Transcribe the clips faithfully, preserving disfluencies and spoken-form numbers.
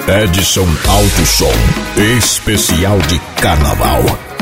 Edson Alto Som, especial de carnaval.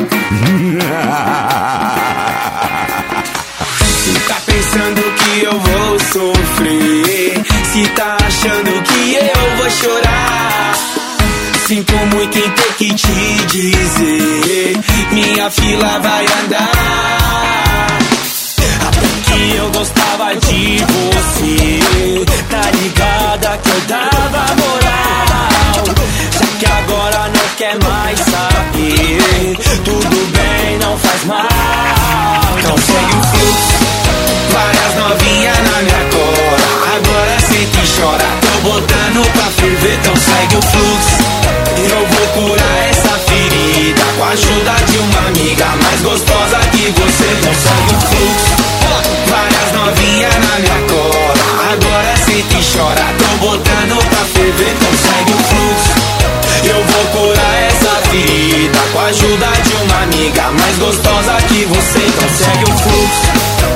Se tá pensando que eu vou sofrer, se tá achando que eu vou chorar, sinto muito em ter que te dizer, minha fila vai andar. Até que eu gostava de você, tá ligada que eu dava moral, já que agora não quer mais saber, tudo bem, não faz mal. Então segue o fluxo, várias novinhas na minha cola, agora sente e chora, tô botando pra ferver. Então segue o fluxo, eu vou curar essa ferida com a ajuda de uma amiga mais gostosa que você. Então segue o fluxo, várias novinhas na minha cola, agora sente e chora, tô botando pra ferver. Então segue o fluxo, eu vou curar essa ferida com a ajuda de uma amiga mais gostosa que você. Então segue o fluxo,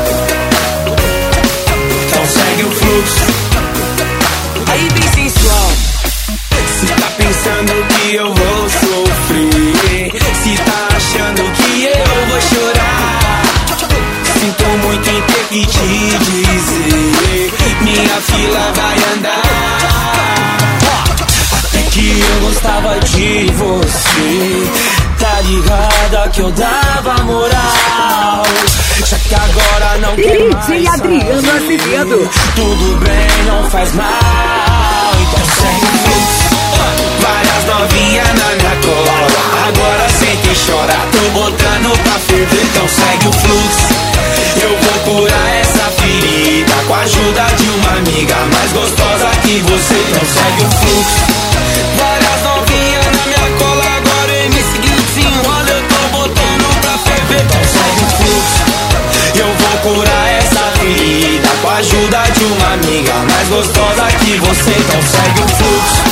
então segue o fluxo. Aí bem sensual. Se tá pensando que eu vou sofrer, se tá achando que eu vou chorar, sinto muito em ter que te dizer, minha fila vai andar. Até que eu gostava de você, tá ligada que eu dava moral, já que agora não quer mais D J Adriano Azevedo. Tudo bem, não faz mal. Então segue o fluxo, várias novinhas na minha cola, agora sente e chora, tô botando pra ferver. Então segue o fluxo, eu vou curar essa ferida com a ajuda de uma amiga mais gostosa que você. Então segue o fluxo, várias novinhas na minha cola, agora eu me seguindo desenrola, eu tô botando pra ferver. Então segue o fluxo, eu vou curar essa ferida com a ajuda de uma amiga mais gostosa que você. Então segue o fluxo,